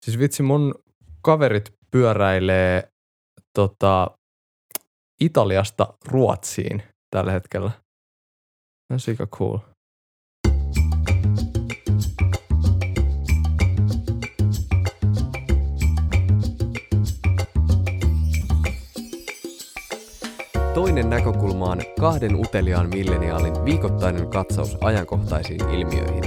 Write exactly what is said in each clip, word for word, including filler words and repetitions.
Siis vitsi, mun kaverit pyöräilee tota, Italiasta Ruotsiin tällä hetkellä. That's aika cool. Toinen näkökulma on kahden uteliaan milleniaalin viikoittainen katsaus ajankohtaisiin ilmiöihin.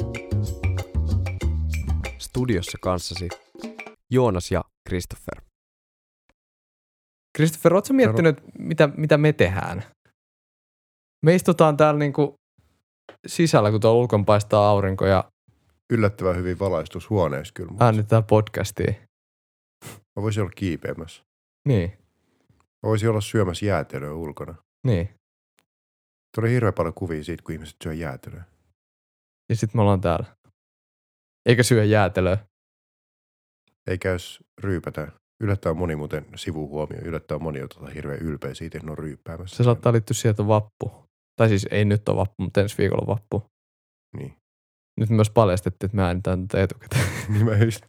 Studiossa kanssasi Joonas ja Christopher. Christopher, ootko sä miettinyt, mitä, mitä me tehdään? Me istutaan täällä niinku sisällä, kun tuolla ulkon paistaa aurinko ja yllättävän hyvin valaistushuoneessa kyllä. äänitetään podcastia. Mä voisin olla kiipeämässä. Niin. Mä voisin olla syömässä jäätelöä ulkona. Niin. Tuli hirveän paljon kuvia siitä, kun ihmiset syö jäätelöä. Ja sit me ollaan täällä. Eikä syö jäätelöä. Eikä jos ryypätä. Yllättävän moni muuten sivuhuomio. Yllättävän moni on tota hirveän ylpeä siitä, että ne on ryyppäämässä. Se saattaa liittyä sieltä vappu. Tai siis ei nyt ole vappu, mutta ensi viikolla vappu. Niin. Nyt myös paljastettiin, että me äänitään tätä etukäteen. Niin mä just.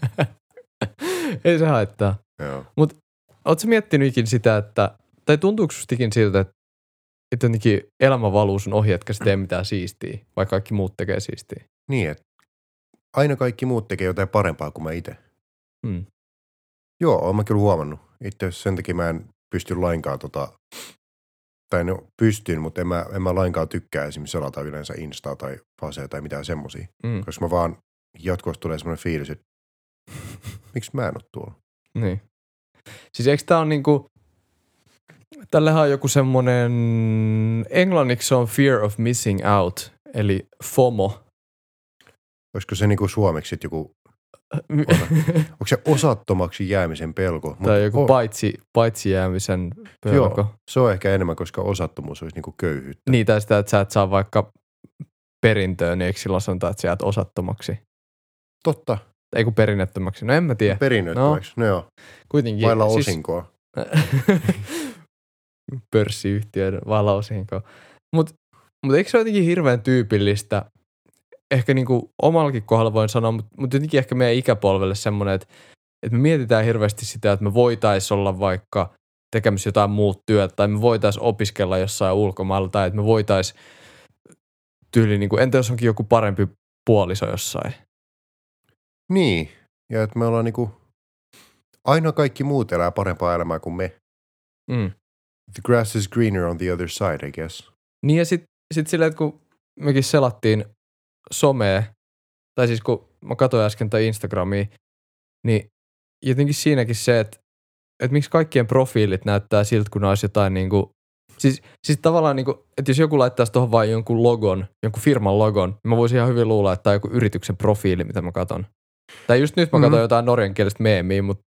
Ei se haittaa. Joo. Mut ootko miettinyt ikin sitä, että, tai tuntuuko sustikin siltä, että, että jotenkin elämä valuu sun ohi, etkä sä tee mitään siistiä, vaikka kaikki muut tekee siistiä? Niin, että aina kaikki muut tekee jotain parempaa kuin mä itse. Hmm. Joo, oon mä kyllä huomannut. Itse asiassa sen takia mä en pysty lainkaan tota, tai no pystyn, mutta en mä, en mä lainkaan tykkää esimerkiksi selata yleensä Instaa tai Fasea tai mitään semmosia. Hmm. Koska mä vaan jatkuvasti tulee semmoinen fiilis, että miksi mä en ole tuolla? Niin. Siis eikö tää on niinku, tällähän on joku semmonen, englanniksi on fear of missing out, eli FOMO. Olisiko se niinku suomeksi joku, onko se osattomaksi jäämisen pelko? Tai Mut joku on, paitsi, paitsi jäämisen pelko. Joo, se on ehkä enemmän, koska osattomuus olisi niinku köyhyyttä. Niin, tai sitä, että sä et saa vaikka perintöön, niin eikö silloin sanotaan, että sä jäät osattomaksi? Totta. Ei kun perinnettömäksi. No en mä tiedä. Perinnöttömäksi, no, no joo. Kuitenkin. Vailla siis, osinkoa. Pörssiyhtiöiden vailla osinkoa. Mutta mut eikö se ole jotenkin hirveän tyypillistä, ehkä niinku omallakin kohdalla voin sanoa, mutta mut jotenkin ehkä meidän ikäpolvelle semmoinen, että et me mietitään hirveästi sitä, että me voitaisiin olla vaikka tekemässä jotain muut työtä, tai me voitaisiin opiskella jossain ulkomailla, tai että me voitaisiin tyyli, niinku, entä jos onkin joku parempi puoliso jossain? Niin, ja että me ollaan niinku, aina kaikki muut elää parempaa elämää kuin me. Mm. The grass is greener on the other side, I guess. Niin ja sit, sit silleen, että kun mekin selattiin somea, tai siis kun mä katsoin äsken tai Instagramia, niin jotenkin siinäkin se, että, että miksi kaikkien profiilit näyttää siltä, kun olisi jotain niinku, siis, siis tavallaan niinku, että jos joku laittaisi tuohon vain jonkun logon, jonkun firman logon, niin mä voisin ihan hyvin luulla, että tämä on joku yrityksen profiili, mitä mä katson. Tai just nyt mä katson mm-hmm. jotain norjankielistä meemiä, mutta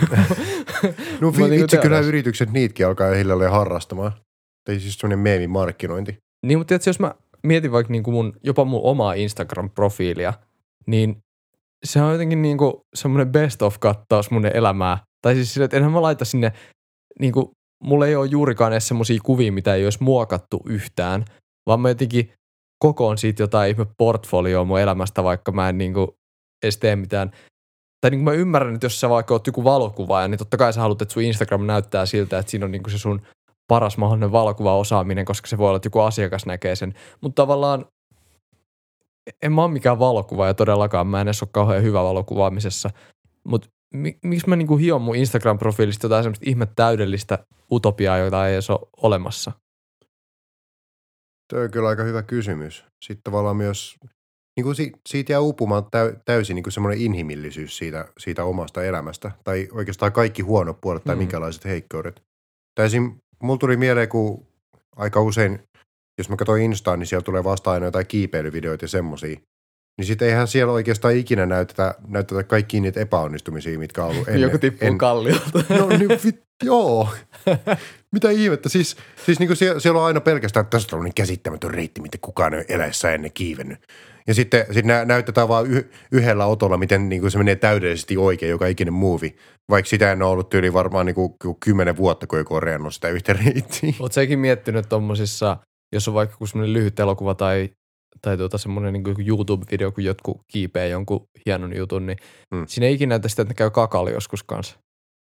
no vi- niin itse kyllä yritykset niitäkin alkaa hiljalleen harrastamaan. Tai siis semmoinen meemimarkkinointi. Niin, mutta tietysti jos mä mietin vaikka niinku mun, jopa mun omaa Instagram-profiilia, niin se on jotenkin niinku semmoinen best of kattaus mun elämää. Tai siis sille, että enhän mä laita sinne, niinku, mulla ei ole juurikaan edes semmosia kuvia, mitä ei olisi muokattu yhtään, vaan mä jotenkin kokoon siitä jotain ihme portfolioa mun elämästä, vaikka mä en niinku edes tee mitään. Tai niin kuin mä ymmärrän, että jos sä vaikka oot joku valokuvaaja, niin totta kai sä haluat, että sun Instagram näyttää siltä, että siinä on niin kuin se sun paras mahdollinen valokuvaosaaminen, koska se voi olla, että joku asiakas näkee sen. Mutta tavallaan en mä ole mikään valokuvaaja todellakaan, mä en edes ole kauhean hyvä valokuvaamisessa. Mutta mi- miksi mä niin kuin hion mun Instagram-profiilista jotain semmoista ihme täydellistä utopiaa, jota ei edes ole olemassa? Tuo on kyllä aika hyvä kysymys. Sitten tavallaan myös niin kuin siitä jää uupumaan täysin niin kuin semmoinen inhimillisyys siitä, siitä omasta elämästä. Tai oikeastaan kaikki huonot puolet tai mm. minkälaiset heikkoudet. Tai esim. Mulla tuli mieleen, kun aika usein, jos mä katsoin Instaan, niin siellä tulee vastaan aina jotain kiipeilyvideoita ja semmosia. Niin sit eihän siellä oikeastaan ikinä näytetä, näytetä kaikkia niitä epäonnistumisia, mitkä on ollut ennen. Joku tippuu en... kalliolta. No niin, vit, joo. Mitä ihmettä? Siis, siis niin kuin siellä, siellä on aina pelkästään, että tässä on niin käsittämätön reitti, miten kukaan ei eläessä ennen kiivennyt. Ja sitten sit nä, näytetään vaan y, yhdellä otolla, miten niin kuin se menee täydellisesti oikein joka ikinen movie. Vaikka sitä en ole ollut tyyli varmaan niin kuin kymmenen vuotta, kun joku on reannut sitä yhtä reittiä. Oletko sekin miettinyt tommosissa, jos on vaikka semmoinen lyhyt elokuva tai, tai tuota semmoinen niin kuin YouTube-video, kun jotkut kiipeää jonkun hienon jutun, niin Mm. siinä ei ikinä näytä sitä, että ne käy kakalla joskus kanssa.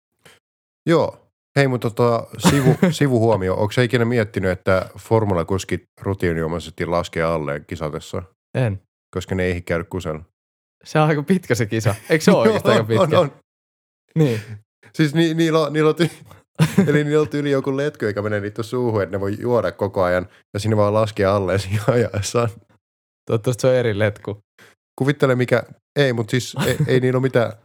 Joo. Hei, mutta tota, sivu, sivuhuomio. Onko sä ikinä miettinyt, että formulakuskit rutiiniomaisesti laskee alleen kisatessa, En. koska ne ei käydä kusella? Se on aika pitkä se kisa. Eikö se ole oikeasti aika pitkä? On, on. Niin. Siis ni, niillä on, niillä on ty- eli niillä on tyyli joku letky, joka menee niitä suuhun, että ne voi juoda koko ajan ja sinne vaan laskea alleen siinä ajaessaan. Toivottavasti se on eri letku. Kuvittele mikä, ei, mutta siis ei, ei niillä ole mitään.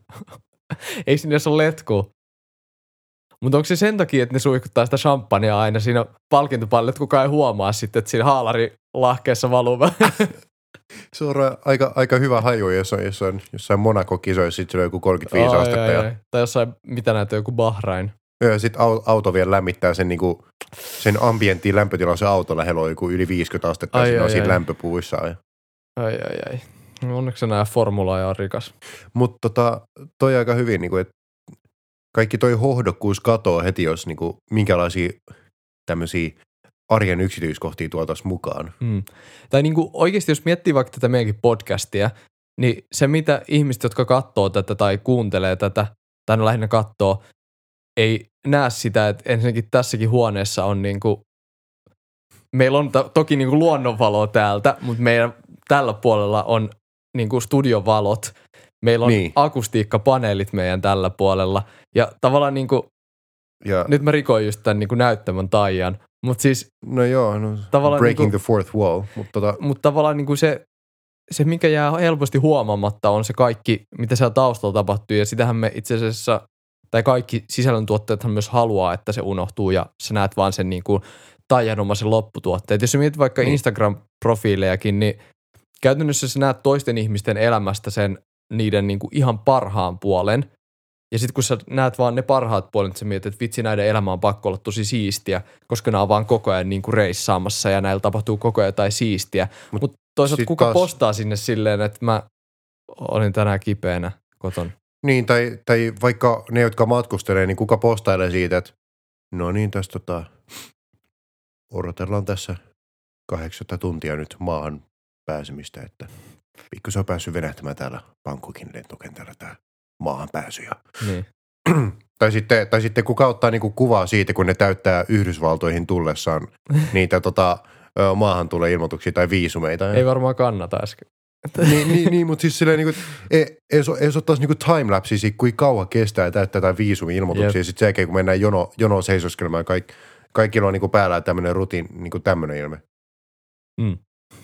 Ei sinne ole letku. Mutta onko se sen takia, että ne suihkuttaa sitä champagnea aina siinä palkintopallilla, että kukaan ei huomaa sitten, että siinä haalari lahkeessa valuu vähän? Se on aika, aika hyvä haju, jos on, jos on jossain Monaco-kisoissa, sitten se on joku kolmekymmentäviisi ai, astetta. ai, Ja, ai. Tai jossain, mitä näitä joku Bahrain. ja sitten auto vielä lämmittää sen, niinku, sen ambienttiin lämpötilan se auto lähellä on joku yli viisikymmentä astetta, Ai, ja siinä ai, on siinä ai. lämpöpuissa. Ja. Ai ai ai. No onneksi nämä formula ja on rikas. Mutta tota, toi aika hyvin, niinku, että kaikki toi hohdokkuus katoo heti, jos niinku, minkälaisia tämmöisiä arjen yksityiskohtia tuotaisiin mukaan. Mm. Tai niinku oikeasti, jos miettii vaikka tätä meidänkin podcastia, niin se mitä ihmiset, jotka katsoo tätä tai kuuntelee tätä, tai ne lähinnä katsoo, ei näe sitä, että ensinnäkin tässäkin huoneessa on niinku, meillä on to- toki niinku luonnonvaloa täältä, mutta meidän tällä puolella on niinku studiovalot. Meillä on Niin. akustiikkapaneelit meidän tällä puolella. Ja tavallaan niinku, Ja, nyt mä rikoin just tämän niinku näyttämön taian, mutta siis no joo, no, Tavallaan breaking niinku- the fourth wall. Mutta tota, Mutta tavallaan niin kuin se, se, mikä jää helposti huomaamatta, on se kaikki, mitä siellä taustalla tapahtuu. Ja sitähän me itse asiassa, tai kaikki sisällöntuottajathan myös haluaa, että se unohtuu ja sä näet vaan sen niin kuin taianomaisen lopputuotteen. Jos sä mietit vaikka Niin. Instagram-profiilejakin, niin käytännössä sä näet toisten ihmisten elämästä sen niiden niin kuin ihan parhaan puolen. Ja sitten kun sä näet vaan ne parhaat puolet, sä mietit, että vitsi, näiden elämä on pakko olla tosi siistiä, koska nämä on vaan koko ajan niin kuin reissaamassa ja näillä tapahtuu koko ajan jotain siistiä. Mutta Mut toisaalta sit kuka taas- postaa sinne silleen, että mä olin tänään kipeänä koton. niin, tai, tai vaikka ne, jotka matkustelee, niin kuka postailee siitä, että no niin, tässä tota, odotellaan tässä kahdeksatta tuntia nyt maahan pääsemistä, että pikkusen on päässyt venähtämään täällä Bangkokin lentokentällä tämä maahan pääsy. Ja Niin. Tai sitten, tai sitten kuka ottaa niinku kuvaa siitä, kun ne täyttää Yhdysvaltoihin tullessaan niitä tota, ö, maahan tulee ilmoituksia tai viisumeita. Ei varmaan kannata äsken. niin, niin, niin, mutta siis silleen, niinku, ei, ei, jos, jos ottaisi niinku timelapsia, kuinka kauan kestää täyttää tai viisumi-ilmoituksia, Jep. ja sitten sen jälkeen, kun mennään jono, jonoon seisoskelemaan, kaik, kaikilla on niinku päällä tämmöinen rutiin, niinku tämmöinen ilme. Mm.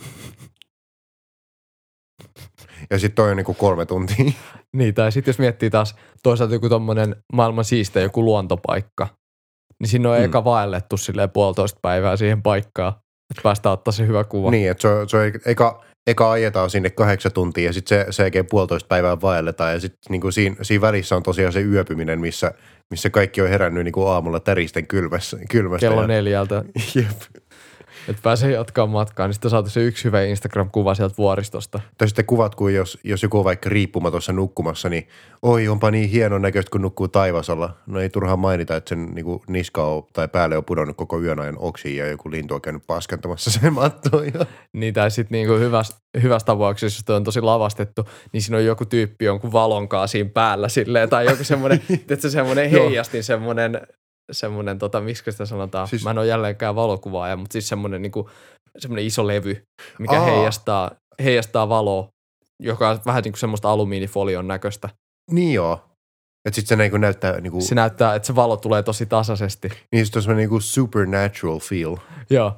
Ja sitten toi on niinku kolme tuntia. Niin, tai sitten jos miettii taas toisaalta joku tommonen maailman siiste joku luontopaikka, niin siinä on Mm. mm. eka vaellettu silleen puolitoista päivää siihen paikkaan, että päästään ottaa se hyvä kuva. Niin, että se on, se on eka, eka ajetaan sinne kahdeksan tuntia ja sitten se, se jälkeen puolitoista päivää vaelletaan ja sitten niinku siinä, siinä välissä on tosiaan se yöpyminen, missä, missä kaikki on herännyt niinku aamulla täristen kylmässä, kylmästä. Kello ja, neljältä, jep. että pääsee jatkaa matkaa, niin sitten saatu se yksi hyvä Instagram-kuva sieltä vuoristosta. Tai sitten kuvat, kun jos, jos joku on vaikka riippumatossa nukkumassa, niin oi, onpa niin hienon näköistä, kun nukkuu taivasalla. No ei turhaan mainita, että sen niin kuin niska on, tai päälle on pudonnut koko yön ajan oksiin ja joku lintu on käynyt paskantamassa sen mattoon. Ja... Niin, tai sitten niinku hyvässä, hyvässä tapauksessa, jos toi on tosi lavastettu, niin siinä on joku tyyppi jonkun valonkaan siinä päällä silleen, tai joku semmoinen, että semmoinen Joo. heijastin semmoinen, semmoinen, tota, miksi sitä sanotaan, Siis- siis, mä en ole jälleenkään valokuvaaja, mutta siis semmoinen, niinku, semmoinen iso levy, mikä Aa. heijastaa, heijastaa valoa, joka on vähän niin kuin semmoista alumiinifolion näköistä. Niin joo. Että sitten se niinku näyttää, niinku, Se näyttää, että se valo tulee tosi tasaisesti. niin sitten on semmoinen niinku supernatural feel. Joo.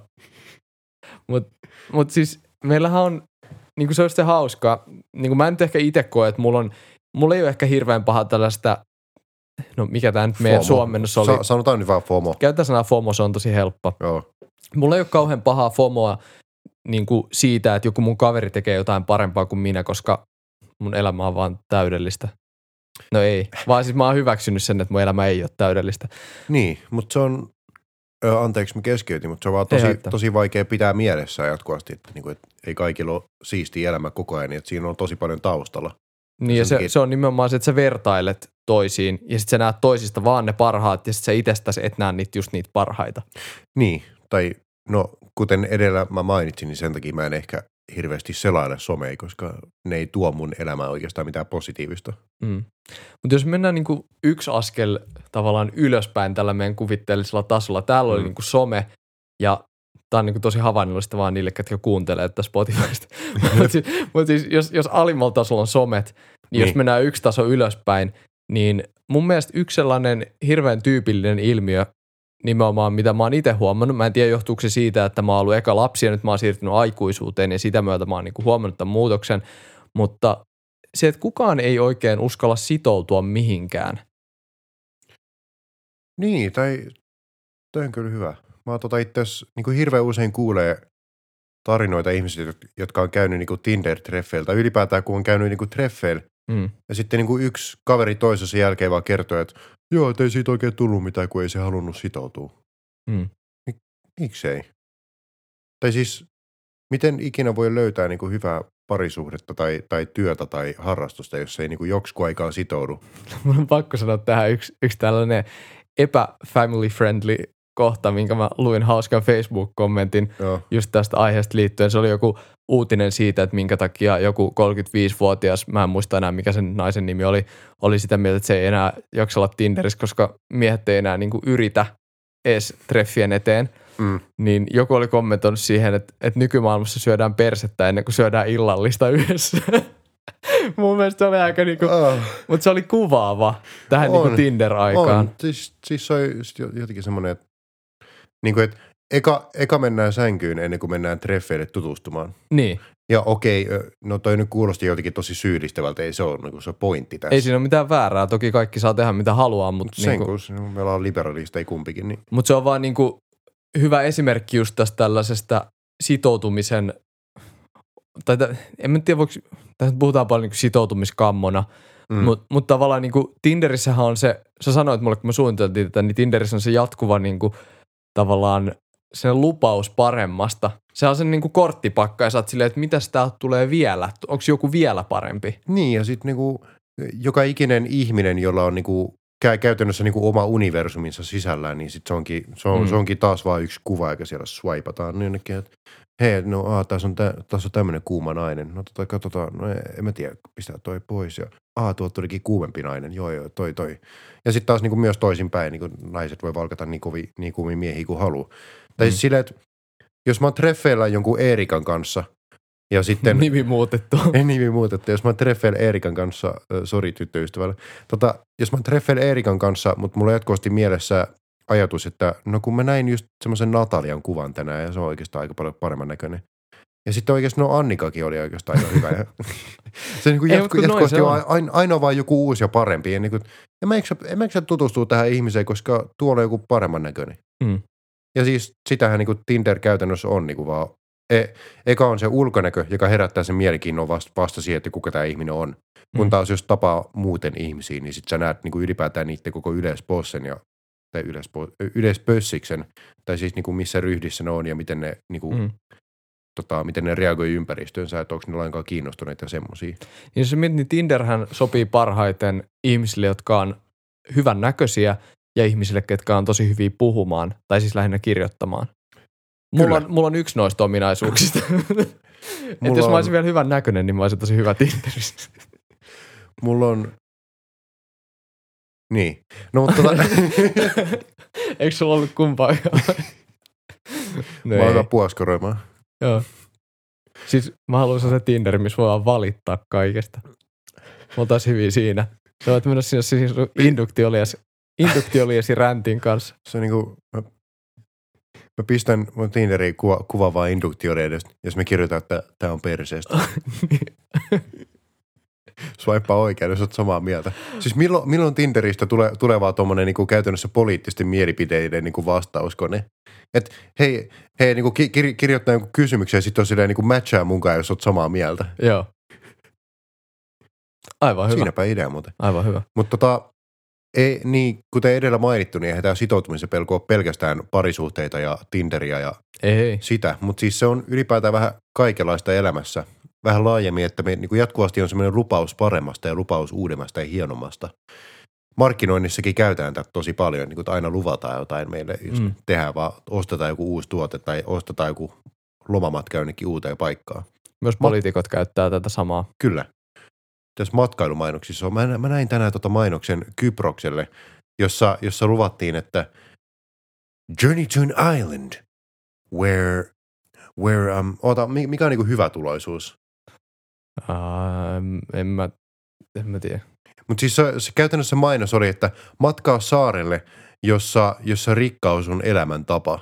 Mutta mut siis meillähän on, niinku se olisi se hauskaa, niinku mä en nyt ehkä itse koe, että mulla on, mulla ei ole ehkä hirveän paha tällaista, no mikä tää nyt meidän FOMO. suomennossa oli. Sa- sanotaan nyt vaan FOMO. Käytetään sanaa FOMO, se on tosi helppo. Joo. Mulla ei ole kauhean pahaa FOMOa niinku siitä, että joku mun kaveri tekee jotain parempaa kuin minä, koska mun elämä on vaan täydellistä. No ei, vaan siis mä oon hyväksynyt sen, että mun elämä ei ole täydellistä. Niin, mutta se on, ö, anteeksi mä keskeytin, mutta se on vaan Ei tosi, haittaa. tosi vaikea pitää mielessä jatkuvasti, että, niinku, että ei kaikilla ole siistiä elämä koko ajan, niin että siinä on tosi paljon taustalla. Niin ja Sen se, takia- se on nimenomaan se, että sä vertailet toisiin ja sitten sä näet toisista vaan ne parhaat ja sitten sä itsestäsi et näe niitä just niitä parhaita. Niin, tai no kuten edellä mä mainitsin, niin sen takia mä en ehkä hirveästi selaile somea, koska ne ei tuo mun elämään oikeastaan mitään positiivista. Mm. Mutta jos mennään niinku yksi askel tavallaan ylöspäin tällä meidän kuvitteellisella tasolla, täällä oli Mm. niinku some ja tämä on niinku tosi havainnollista vaan niille, ketkä kuuntelee tätä Spotifysta. Mutta siis, mut siis jos, jos alimmalla tasolla on somet, niin, niin jos mennään yksi taso ylöspäin, niin mun mielestä yksi sellainen hirveän tyypillinen ilmiö, nimenomaan mitä mä oon itse huomannut, mä en tiedä johtuuko se siitä, että mä oon ollut eka lapsi ja nyt mä oon siirtynyt aikuisuuteen ja sitä myötä mä oon niinku huomannut tämän muutoksen, mutta se, että kukaan ei oikein uskalla sitoutua mihinkään. Niin, tai toi on kyllä hyvä. Mä oon tota itse asiassa niin hirveän usein kuulee tarinoita ihmisistä, jotka on käynyt niin Tinder-treffeillä, tai ylipäätään kun on käynyt niin treffeillä, Mm. ja sitten niin yksi kaveri toisensa jälkeen vaan kertoo, että joo, ei siitä oikein tullut mitään, kun ei se halunnut sitoutua. Mm. Mik, miksei? Tai siis, miten ikinä voi löytää niin hyvää parisuhdetta tai, tai työtä tai harrastusta, jos ei niin joksiku aikaa sitoudu? Mun on pakko sanoa tähän yksi, yksi tällainen epä-family friendly kohta, minkä mä luin hauskan Facebook-kommentin Joo. just tästä aiheesta liittyen. Se oli joku uutinen siitä, että minkä takia joku kolmekymmentäviisivuotias, mä en muista enää mikä sen naisen nimi oli, oli sitä mieltä, että se ei enää jaksa olla Tinderissä, koska miehet ei enää niin kuin yritä edes treffien eteen. Mm. Niin joku oli kommentoinut siihen, että, että nykymaailmassa syödään persettä ennen kuin syödään illallista yhdessä. Mun mielestä se oli aika niinku, Oh. mutta se oli kuvaava tähän On. niinku Tinder-aikaan. On. Siis, siis se on jotenkin semmoinen, että, niin kuin, että eka, eka mennään sänkyyn ennen kuin mennään treffeille tutustumaan. Niin. Ja okei, no toi nyt kuulosti jotenkin tosi syyllistävältä, ei se ole niin se pointti tässä. Ei siinä ole mitään väärää. Toki kaikki saa tehdä mitä haluaa, mutta Sen niinku, kun meillä on liberalista, ei kumpikin. Niin. mut se on vaan niinku hyvä esimerkki just tästä tällaisesta sitoutumisen, tai t- en mä tiedä voiko, tässä puhutaan paljon niinku sitoutumiskammona, Mm. mutta mut tavallaan niinku Tinderissähän on se, sä sanoit mulle kun me suunniteltiin tätä, niin Tinderissä on se jatkuva niinku tavallaan sen lupaus paremmasta. Se on sen niinku korttipakka ja sä oot silleen, että mitäs täältä tulee vielä, onko joku vielä parempi? Niin, ja sitten niinku, joka ikinen ihminen, jolla on niinku, kä- käytännössä niinku oma universuminsa sisällään, niin sit se onkin, se on, Mm. se onkin taas vaan yksi kuva, eikä siellä swipataan jonnekin, että hei, no aah, tässä on, tä, tässä on tämmöinen kuuma nainen. No tota, katsotaan, no en mä tiedä, pistää toi pois. Ja aah, tuolta tulikin kuumempi nainen. Joo, joo, toi, toi. Ja sitten taas niinku myös toisinpäin, niinku naiset voi valkata niin, kovi, niin kuumia miehiä kuin haluaa. Tai Mm. siis silleen, että jos mä oon treffeillä jonkun Eerikan kanssa, ja sitten... Nimi muutettu. Ei nimi muutettu. Jos mä oon treffeillä Eerikan kanssa, äh, sori tyttöystävällä, tota, jos mä oon treffeillä Eerikan kanssa, mutta mulla on jatkuvasti mielessä ajatus, että no kun mä näin just semmoisen Natalian kuvan tänään, ja se on oikeastaan aika paljon paremman näköinen. Ja sitten oikeasti no Annikakin oli oikeastaan aika hyvä. Ja se niin kuin Ei, jatku, mutta noin jatkuvasti se on on. aina, aina vaan joku uusi ja parempi. Ja niin kuin, en mä eksä, en mä eksä tutustua tähän ihmiseen, koska tuolla on joku paremman näköinen. Mm. Ja siis sitähän niin kuin Tinder käytännössä on niin kuin vaan, e, eka on se ulkonäkö, joka herättää sen mielenkiinnon vasta, vasta siihen, että kuka tämä ihminen on. Kun Mm. taas jos tapaa muuten ihmisiä, niin sit sä näet niin kuin ylipäätään niiden koko yleispossen ja tai yleispo, yleispössiksen, tai siis niin kuin missä ryhdissä ne on ja miten ne, niin kuin, Mm. tota, miten ne reagoi ympäristöönsä, että onko ne lainkaan kiinnostuneita ja semmosia. Jos sä mietit, niin Tinderhän sopii parhaiten ihmisille, jotka on hyvän näköisiä ja ihmisille, ketkä on tosi hyviä puhumaan, tai siis lähinnä kirjoittamaan. Mulla Kyllä. on, mulla on yksi noista ominaisuuksista. että Mulla jos mä on- olisin vielä hyvän näköinen, niin mä olisin tosi hyvä Tinderissä. Mulla on... Niin. No mutta tota... Eikö sulla ollut kumpaa? no mä oon ei. hyvä puoskoroimaan. Joo. Siis mä haluaisin se Tinder, missä voidaan valittaa kaikesta. Me oltais hyviä siinä. Sä voit mennä sinne siis induktioliesi, induktioliesi räntin kanssa. Se on niinku... Mä, mä pistän mun Tinderiin kuva, kuva vaan induktioreidesta, jos me kirjoitan, että tää on perseestä. Swipea oikein, jos oot samaa mieltä. Siis milloin, milloin Tinderistä tulee, tulee vaan tommonen niinku käytännössä poliittisten mielipiteiden niinku vastauskone? Et hei, hei niinku ki, kir, kirjoittaa jonkun kysymyksen ja sit on silleen niinku matchaa munkaan, jos oot samaa mieltä. Joo. Aivan hyvä. Siinäpä idea muuten. Aivan hyvä. Mutta tota, ei, niin, kuten edellä mainittu, niin eihän tämä sitoutumisen pelko ole pelkästään parisuhteita ja Tinderiä ja Ei. sitä. Mutta siis se on ylipäätään vähän kaikenlaista elämässä. Vähän laajemmin, että me niin kuin jatkuvasti on semmoinen lupaus paremmasta ja lupaus uudemmasta ja hienommasta. Markkinoinnissakin käytetään tätä tosi paljon, niin kuin aina luvataan jotain meille, jos Mm. tehdään vaan, ostetaan joku uusi tuote tai ostetaan joku lomamatka jonnekin uuteen paikkaan. Myös poliitikot käyttää tätä samaa. Kyllä. Tässä matkailumainoksissa on. Mä, mä näin tänään tota mainoksen Kyprokselle, jossa, jossa luvattiin, että Journey to an island where, where um, oota, mikä on niinku hyvä tuloisuus? Uh, en, mä, en mä tiedä. Mutta siis se, se käytännössä mainos oli, että matkaa saarelle, jossa, jossa rikkaus on elämäntapa.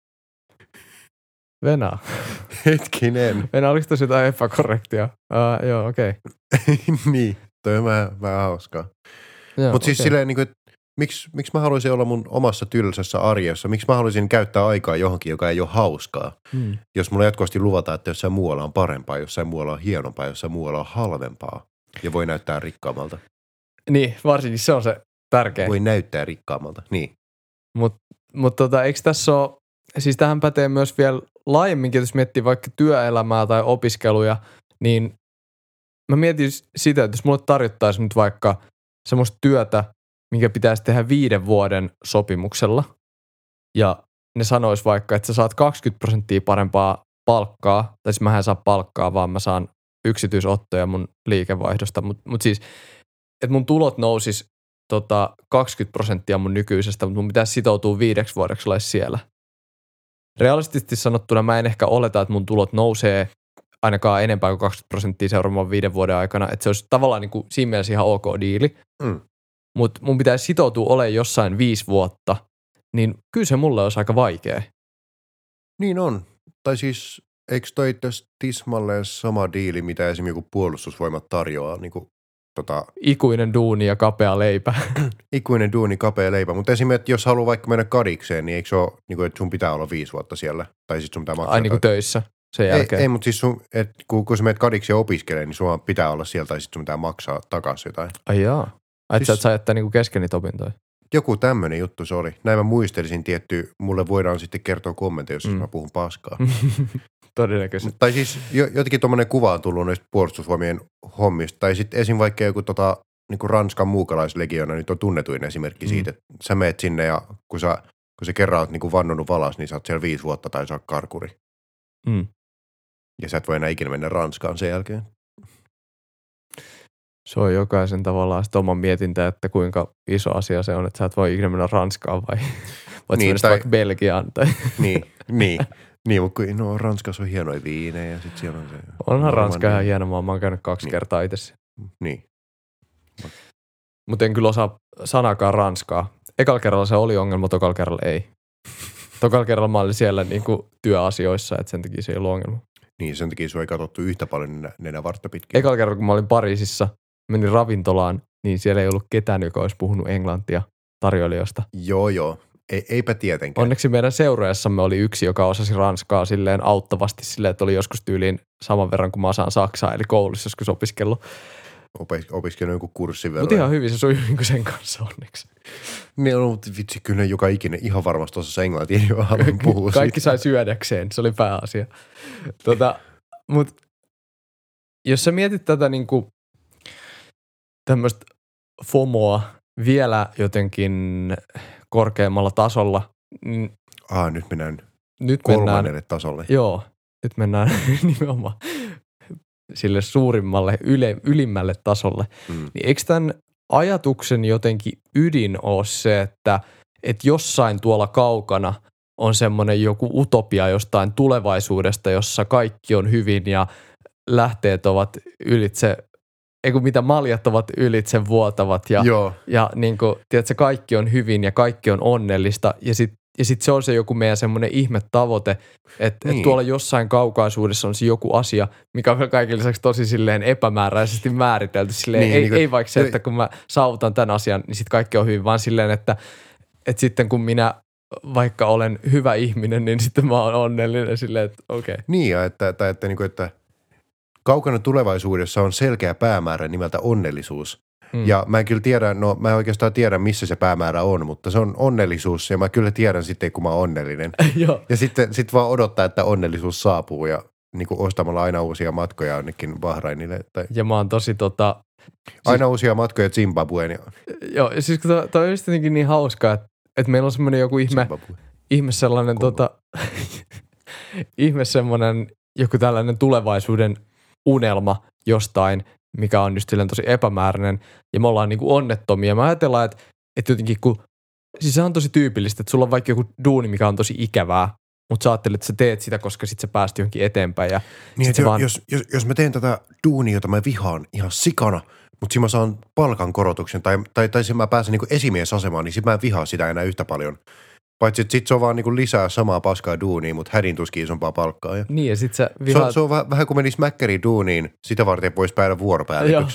Venä. Hetkinen. Venä, oliko tosi jotain epäkorrektia? Uh, joo, okei. Okay. Niin, toi on vähän, vähän hauskaa. Mutta siis okay. silleen, niin kuin, että miksi, miksi mä haluaisin olla mun omassa tylsässä arjessa? Miksi mä haluaisin käyttää aikaa johonkin, joka ei ole hauskaa? Hmm. Jos mulla jatkuvasti luvataan, että jossain muualla on parempaa, jossain muualla on hienompaa, jossain muualla on halvempaa ja voi näyttää rikkaammalta. Niin, varsinkin se on se tärkeä. Voi näyttää rikkaammalta, niin. Mutta mut tota, eikö tässä ole, siis tähän pätee myös vielä laajemminkin, jos miettii vaikka työelämää tai opiskeluja, niin mä mietin sitä, että jos mulle tarjottaisiin nyt vaikka semmoista työtä, minkä pitäisi tehdä viiden vuoden sopimuksella, ja ne sanois vaikka, että sä saat kaksikymmentä prosenttia parempaa palkkaa, tai siis mä en saa palkkaa, vaan mä saan yksityisottoja mun liikevaihdosta, mutta mut siis, että mun tulot nousis tota, kaksikymmentä prosenttia mun nykyisestä, mutta mun pitäisi sitoutua viideksi vuodeksi olla siellä. Realistisesti sanottuna mä en ehkä oleta, että mun tulot nousee ainakaan enempää kuin kaksikymmentä prosenttia seuraavan viiden vuoden aikana, että se olisi tavallaan niin kuin siinä mielessä ihan ok diili, mm. mutta mun pitäisi sitoutua olemaan jossain viisi vuotta, niin kyllä se mulle olisi aika vaikea. Niin on. Tai siis eikö toi tässä tismalleen sama diili, mitä esimerkiksi joku puolustusvoimat tarjoaa? Niin kuin, tota... Ikuinen duuni ja kapea leipä. Ikuinen duuni, kapea leipä. Mutta esimerkiksi jos haluaa vaikka mennä kadikseen, niin eikö se ole, niin kuin, että sun pitää olla viisi vuotta siellä? Tai siis sun pitää maksaa. Ai niin kuin töissä sen jälkeen? Ei, ei mutta siis sun, et, kun, kun sä menet kadiksi ja opiskelee, niin sun pitää olla siellä tai sitten sun pitää maksaa takaisin jotain. Ai jaa. Ai siis... sä et saa jättää niin kuin kesken niitä opintoja? Joku tämmöinen juttu se oli. Näin mä muistelisin tietty, mulle voidaan sitten kertoa kommentteja, jos mm. mä puhun paskaa. Todennäköisesti. Tai siis jotenkin tommoinen kuva on tullut näistä puolustusvoimien hommista. Tai sitten esim. Vaikka joku tota, niin kuin Ranskan muukalaislegiona nyt on tunnetuin esimerkki mm. siitä, että sä meet sinne ja kun, sä, kun sä kerran oot niin kuin vannonut valas, niin sä oot siellä viisi vuotta tai sä oot karkuri. Mm. Ja sä et voi enää ikinä mennä Ranskaan sen jälkeen. Se on jokaisen tavallaan sitten oman mietintä, että kuinka iso asia se on, että sä et voi ikinä mennä Ranskaan vai voit niin, mennä tai... vaikka Belgiaan. Tai... Niin, niin. Niin, mutta no Ranskassa on hienoja viinejä ja sitten siellä on se... Onhan Ranska ihan hieno maa, mä oon käynyt kaksi niin. kertaa itse. Niin. Mutta en kyllä osaa sanakaan ranskaa. Ekalla kerralla se oli ongelma, tokalla kerralla ei. Tokalla kerralla mä olin siellä niinku työasioissa, että sen takia se ei ollut ongelma. Niin, sen takia sua ei katsottu yhtä paljon nenä, nenä vartta pitkin. Ekalla kerralla, kun mä olin Pariisissa, menin ravintolaan, niin siellä ei ollut ketään, joka olisi puhunut englantia tarjoilijoista. Joo, joo. Ei, eipä tietenkään. Onneksi meidän seuraajassamme oli yksi, joka osasi ranskaa silleen auttavasti silleen, että oli joskus tyyliin saman verran kuin mä osaan saksaa, eli koulussa joskus opiskellut. Opis, opiskellut joku kurssin verran. Mutta ihan hyvin se sujui niin sen kanssa onneksi. Niin on, mutta vitsi, kyllä joka ikinen ihan varmasti osasi englantia, niin jo haluan puhua Kaikki sai syödäkseen, se oli pääasia. tota, Mutta jos sä mietit tätä niinku tämmöistä FOMOa vielä jotenkin korkeammalla tasolla. Niin ah, nyt mennään nyt kolmannelle mennään, tasolle. Joo, nyt mennään nimenomaan sille suurimmalle, yle, ylimmälle tasolle. Mm. Niin eikö tämän ajatuksen jotenkin ydin ole se, että, että jossain tuolla kaukana on semmoinen joku utopia jostain tulevaisuudesta, jossa kaikki on hyvin ja lähteet ovat ylitse, ei kun mitä maljat ovat ylitse vuotavat ja, ja niin kuin, tiedätkö, kaikki on hyvin ja kaikki on onnellista ja sitten ja sit se on se joku meidän semmoinen ihme tavoite, että niin. et tuolla jossain kaukaisuudessa on se joku asia, mikä on vielä kaiken lisäksi tosi silleen epämääräisesti määritelty. Silleen, niin, ei, niin kuin, ei vaikka se, että kun mä saavutan tämän asian, niin sitten kaikki on hyvin, vaan silleen, että, että sitten kun minä vaikka olen hyvä ihminen, niin sitten mä oon onnellinen silleen, että okei. Okay. Niin, ja että, että, että, että, että kaukana tulevaisuudessa on selkeä päämäärä nimeltä onnellisuus. Hmm. Ja mä en kyllä tiedä, no mä en oikeastaan tiedä, missä se päämäärä on, mutta se on onnellisuus ja mä kyllä tiedän sitten, kun mä oon onnellinen. Ja sitten sit vaan odottaa, että onnellisuus saapuu ja niin kuin ostamalla aina uusia matkoja ainakin Bahrainille. Tai... Ja mä oon tosi tota... Aina siis... uusia matkoja Zimbabween. Ja... Joo, siis kun toi, toi on just jotenkin niin hauskaa, että, että meillä on semmoinen joku ihme, ihme sellainen tota, ihme semmoinen joku tällainen tulevaisuuden unelma jostain, mikä on just silleen tosi epämääräinen, ja me ollaan niinku onnettomia. Mä ajatellaan, että, että jotenkin kun, siis se on tosi tyypillistä, että sulla on vaikka joku duuni, mikä on tosi ikävää, mutta sä ajattelet, että sä teet sitä, koska sit sä pääst johonkin eteenpäin. Ja niin, sit jo, vaan... jos, jos, jos mä teen tätä duunia, jota mä vihaan ihan sikana, mutta siinä mä saan palkankorotuksen tai, tai, tai mä pääsen niinku esimiesasemaan, niin sit mä en vihaa sitä enää yhtä paljon. Paitsi, että sit se on vaan niinku lisää samaa paskaa duunia, mutta hädin tuskin isompaa palkkaa. Ja niin, ja sit sä vihaat... Se on, se on vähän, vähän kuin menisi mäkkäriin duuniin, sitä varten voisi päädä vuoropäälliköksi.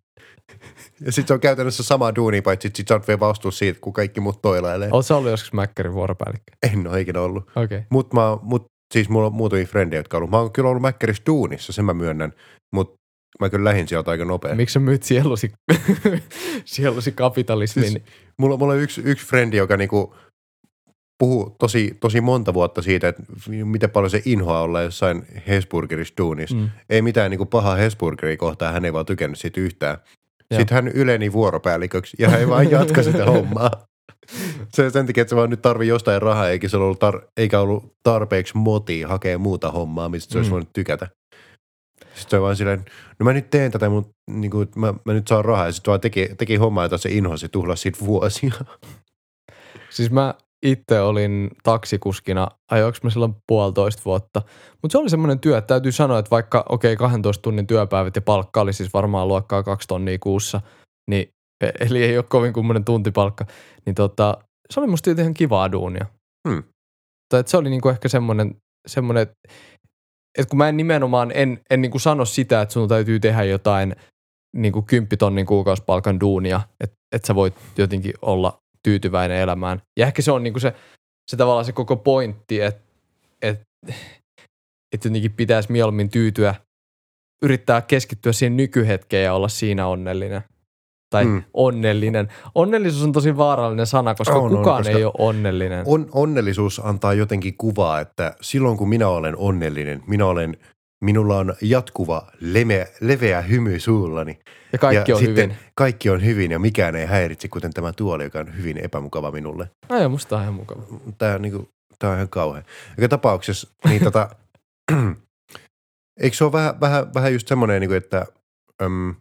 Ja sit se on käytännössä sama duuni, paitsi sit sä oot vielä vastuus siitä, kun kaikki muut toilailee. Oot sä ollut joskus mäkkärin vuoropäällikkö? En ole ikinä ollut. Okei. Okay. Mut, mä, mut siis mulla on muutamia frendejä, jotka on ollut. Mä oon kyllä ollut mäkkärissä duunissa, sen mä myönnän, mut mä kyllä lähdin sieltä aika nopea. Miksi sä myyt sielusi, sielusi kapitalismin? Siis, mulla, mulla on yksi, yksi frendi, joka niinku puhuu tosi, tosi monta vuotta siitä, että miten paljon se inhoa olla jossain Hesburgerissa duunissa. Mm. Ei mitään niinku pahaa Hesburgeria kohtaan, hän ei vaan tykännyt siitä yhtään. Joo. Sitten hän yleni vuoropäälliköksi ja hän ei vaan jatka sitä hommaa. Se, sen takia, että se vaan nyt tarvii jostain rahaa, eikä, se ollut tar- eikä ollut tarpeeksi motia hakea muuta hommaa, mistä se olisi mm. voinut tykätä. Sitten se on vaan silleen, no mä nyt teen tätä, mutta niin kuin, mä, mä nyt saan rahaa. Ja sitten vaan teki, teki hommaa, jota se inhosi, tuhlasi siitä vuosia. Siis mä itse olin taksikuskina, ajoinko mä silloin puolitoista vuotta. Mutta se oli semmoinen työ, että täytyy sanoa, että vaikka okei, okay, kahdentoista tunnin työpäivät ja palkka oli siis varmaan luokkaa kaksi tonnia kuussa, niin, eli ei ole kovin kummonen tuntipalkka, niin tota, se oli musta ihan kivaa duunia. Hmm. Tai että se oli niinku ehkä semmoinen, semmoinen, että kun mä en nimenomaan, en, en niinku sano sitä, että sun täytyy tehdä jotain niinku kymppitonnin kuukausipalkan duunia, että et sä voit jotenkin olla tyytyväinen elämään. Ja ehkä se on niinku se, se tavallaan se koko pointti, että et, et jotenkin pitäisi mieluummin tyytyä, yrittää keskittyä siihen nykyhetkeen ja olla siinä onnellinen. Tai mm. onnellinen. Onnellisuus on tosi vaarallinen sana, koska on, kukaan on, koska ei ole onnellinen. On, onnellisuus antaa jotenkin kuvaa, että silloin kun minä olen onnellinen, minä olen, minulla on jatkuva leveä, leveä hymy suullani. Ja kaikki ja on hyvin. Kaikki on hyvin ja mikään ei häiritse, kuten tämä tuoli, joka on hyvin epämukava minulle. Ai, musta on ihan mukava. Tämä on, niin kuin, tämä on ihan kauhea. Joka tapauksessa, niin tota, eikö se ole vähän, vähän, vähän just semmoinen, niin kuin, että äm,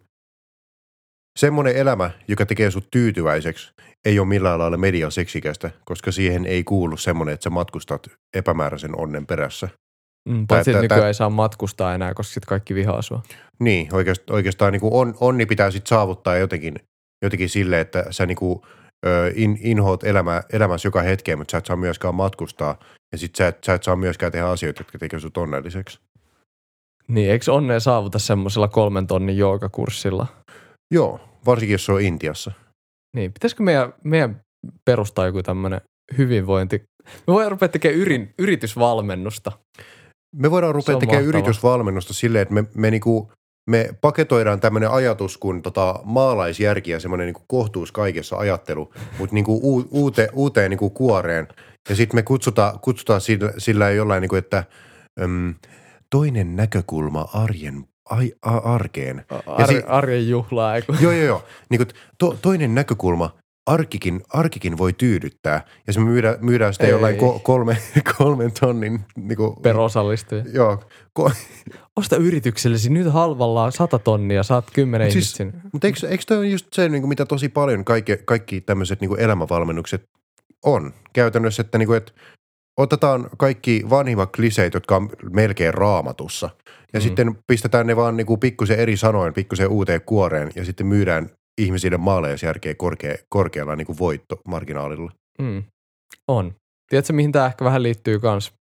semmoinen elämä, joka tekee sut tyytyväiseksi, ei ole millään lailla mediaseksikästä, koska siihen ei kuulu semmoinen, että sä matkustat epämääräisen onnen perässä. Mm, paitsi, että nykyään ei saa matkustaa enää, koska sitten kaikki vihaa sua. Niin, oikeastaan, oikeastaan niin kuin on, onni pitää sitten saavuttaa jotenkin, jotenkin sille, että sä niin kuin, ö, in, inhoat elämä, elämässä joka hetkeen, mutta sä et saa myöskään matkustaa. Ja sit sä et, sä et saa myöskään tehdä asioita, jotka tekee sut onnelliseksi. Niin, eikö onnea saavuta semmoisella kolmen tonnin joogakurssilla? Joo, varsinkin jos se on Intiassa. Niin, pitäisikö meidän, meidän perustaa joku tämmöinen hyvinvointi? Me voidaan rupea tekemään yrin, yritysvalmennusta. Me voidaan rupea tekemään yritysvalmennusta silleen, että me, me, niinku, me paketoidaan tämmöinen ajatus kuin tota maalaisjärki ja semmoinen niinku kohtuus kaikessa ajattelu, mutta niinku u, uute, uuteen niinku kuoreen. Ja sitten me kutsutaan, kutsutaan sillä, sillä jollain, niinku, että äm, toinen näkökulma arjen ai, a, arkeen. Ar, si- arjen juhlaa. Eiku. Joo, joo, joo. Niinku, to, toinen näkökulma. Arkikin, arkikin voi tyydyttää, ja se me myydään, myydään sitä ei. jollain ko, kolme, kolmen tonnin. Niin kuin, per osallistuja. Joo. Ko- Osta yrityksellesi nyt halvalla sata tonnia, saat kymmenen siis, ihmistä. Mutta eikö, eikö toi ole just se, niin kuin, mitä tosi paljon kaikki, kaikki tämmöiset niin kuin elämävalmennukset on? Käytännössä, että, niin kuin, että otetaan kaikki vanhimmat kliseet, jotka on melkein raamatussa, ja mm. sitten pistetään ne vaan niin kuin pikkusen eri sanoin, pikkusen uuteen kuoreen, ja sitten myydään ihmisille maalaisjärkeä korkea, korkealla niin kuin voittomarginaalilla. Mm. On. Tiedätkö, mihin tämä ehkä vähän liittyy kans?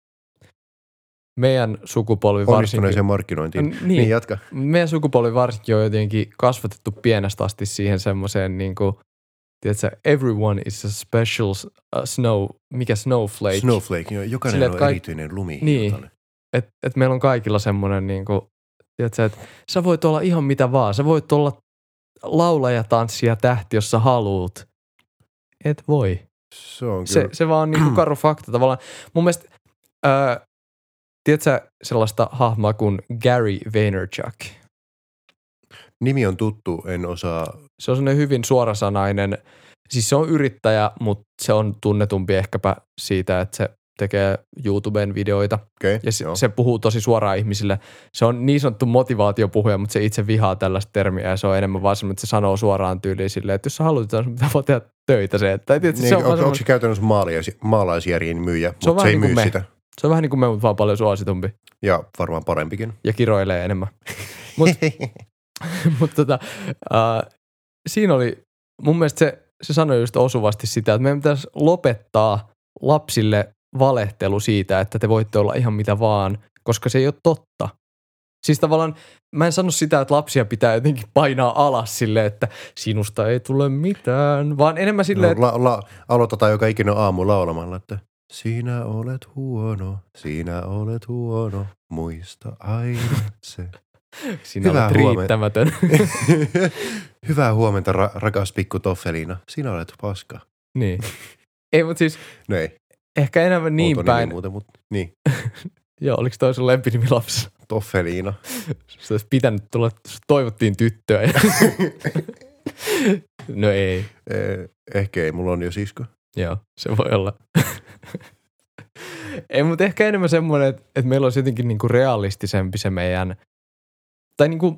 Meidän sukupolvi varsinkin. Onnistuneeseen markkinointiin. Niin, niin, jatka. Meidän sukupolvi varsinkin on jotenkin kasvatettu pienestä asti siihen semmoiseen, niin kuin, tiedätkö, everyone is a special uh, snow, mikä snowflake. Snowflake, joo. Jokainen Sille, on kaik- erityinen lumi. Niin, että et meillä on kaikilla semmoinen, niin kuin, tiedätkö, että sä voit olla ihan mitä vaan. Sä voit olla laulaja, tanssija, tähti, jos sä haluut. Et voi. Se on se, se vaan on niinku karu fakta tavallaan. Mun mielestä, ää, tiedätkö sellaista hahmoa kuin Gary Vaynerchuk? Nimi on tuttu, en osaa. Se on sellainen hyvin suorasanainen, siis se on yrittäjä, mutta se on tunnetumpi ehkäpä siitä, että se tekee YouTuben videoita. Okay, ja se, se puhuu tosi suoraan ihmisille. Se on niin sanottu motivaatiopuhuja, mutta se itse vihaa tällaista termiä ja se on enemmän vaan semmoinen, että se sanoo suoraan tyyliin silleen, että jos sä haluat, sun pitää vaan tehdä töitä se. Että, tietysti, niin, se on onko, semmoinen... onko se käytännössä maalais, maalaisjärjen myyjä, se mutta se ei niin myy me. sitä. Se on vähän niin kuin me, mutta vaan paljon suositumpi. Ja varmaan parempikin. Ja kiroilee enemmän. Mutta mut tota, äh, siinä oli, mun mielestä se, se sanoi just osuvasti sitä, että meidän pitäisi lopettaa lapsille valehtelu siitä, että te voitte olla ihan mitä vaan, koska se ei ole totta. Siis tavallaan mä en sano sitä, että lapsia pitää jotenkin painaa alas silleen, että sinusta ei tule mitään, vaan enemmän silleen, no, la, la, aloitetaan joka ikinen aamu laulamalla, että sinä olet huono, sinä olet huono, muista aina se. Sinä Hyvää olet riittämätön. Hyvää huomenta, ra- rakas pikku Toffeliina. Sinä olet paska. Niin. Ei, mutta siis no ei. ehkä enemmän niin Outo päin. Nimi muuten, mutta niin. Joo, oliko toi sun lempinimi lapsi? Toffeliina. Se olisi pitänyt tulla, toivottiin tyttöä. No ei. Eh, ehkä ei, mulla on jo sisko. Joo, se voi olla. Ei, mutta ehkä enemmän semmoinen, että, että meillä olisi jotenkin niinku realistisempi se meidän, tai niinku...